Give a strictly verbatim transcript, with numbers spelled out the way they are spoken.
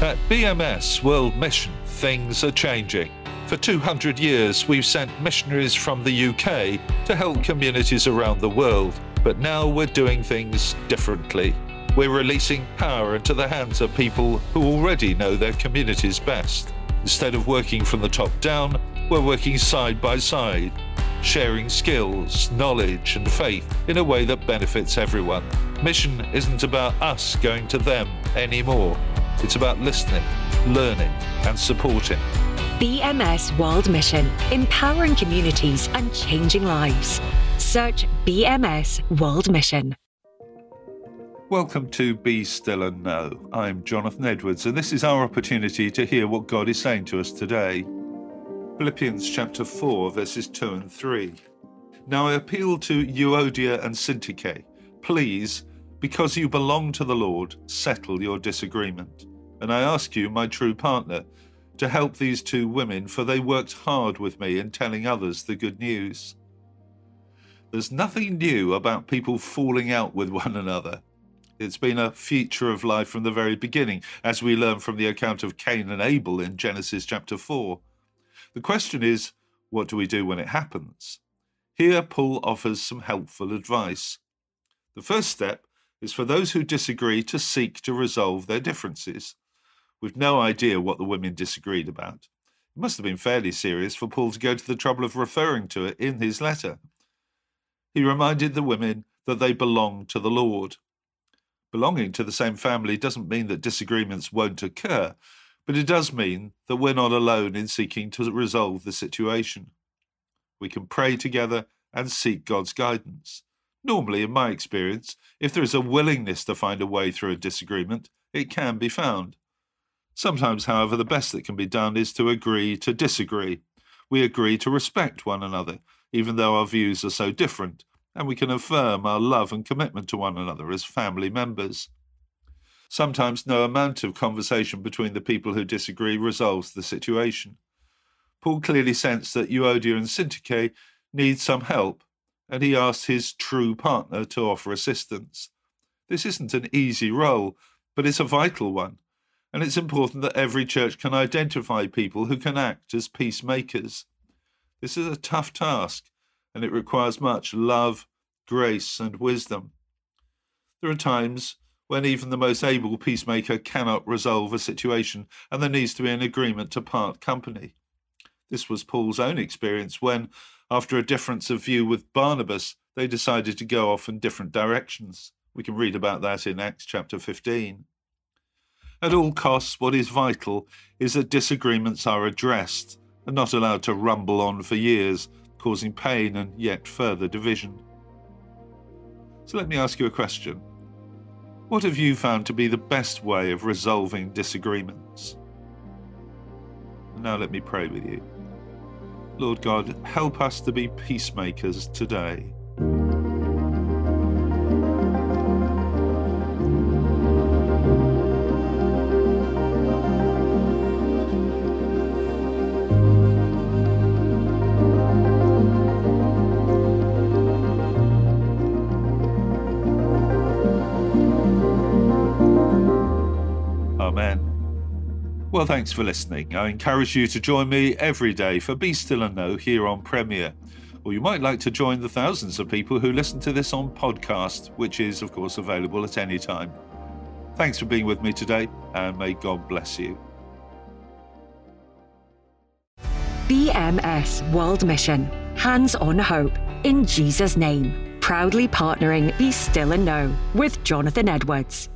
At B M S World Mission, things are changing. For two hundred years, we've sent missionaries from the U K to help communities around the world, but now we're doing things differently. We're releasing power into the hands of people who already know their communities best. Instead of working from the top down, we're working side by side, sharing skills, knowledge, and faith in a way that benefits everyone. Mission isn't about us going to them anymore. It's about listening, learning, and supporting. B M S World Mission, empowering communities and changing lives. Search B M S World Mission. Welcome to Be Still and Know. I'm Jonathan Edwards, and this is our opportunity to hear what God is saying to us today. Philippians chapter four, verses two and three. Now I appeal to Euodia and Syntyche. Please, because you belong to the Lord, settle your disagreement. And I ask you, my true partner, to help these two women, for they worked hard with me in telling others the good news. There's nothing new about people falling out with one another. It's been a feature of life from the very beginning, as we learn from the account of Cain and Abel in Genesis chapter four. The question is, what do we do when it happens? Here, Paul offers some helpful advice. The first step is for those who disagree to seek to resolve their differences. We've no idea what the women disagreed about. It must have been fairly serious for Paul to go to the trouble of referring to it in his letter. He reminded the women that they belong to the Lord. Belonging to the same family doesn't mean that disagreements won't occur, but it does mean that we're not alone in seeking to resolve the situation. We can pray together and seek God's guidance. Normally, in my experience, if there is a willingness to find a way through a disagreement, it can be found. Sometimes, however, the best that can be done is to agree to disagree. We agree to respect one another, even though our views are so different, and we can affirm our love and commitment to one another as family members. Sometimes no amount of conversation between the people who disagree resolves the situation. Paul clearly sensed that Euodia and Syntyche need some help, and he asked his true partner to offer assistance. This isn't an easy role, but it's a vital one. And it's important that every church can identify people who can act as peacemakers. This is a tough task, and it requires much love, grace, and wisdom. There are times when even the most able peacemaker cannot resolve a situation, and there needs to be an agreement to part company. This was Paul's own experience when, after a difference of view with Barnabas, they decided to go off in different directions. We can read about that in Acts chapter fifteen. At all costs, what is vital is that disagreements are addressed and not allowed to rumble on for years, causing pain and yet further division. So let me ask you a question. What have you found to be the best way of resolving disagreements? And now let me pray with you. Lord God, help us to be peacemakers today. Amen. Well, thanks for listening. I encourage you to join me every day for Be Still and Know here on Premier. Or you might like to join the thousands of people who listen to this on podcast, which is, of course, available at any time. Thanks for being with me today, and may God bless you. B M S World Mission, hands-on hope, in Jesus' name. Proudly partnering Be Still and Know with Jonathan Edwards.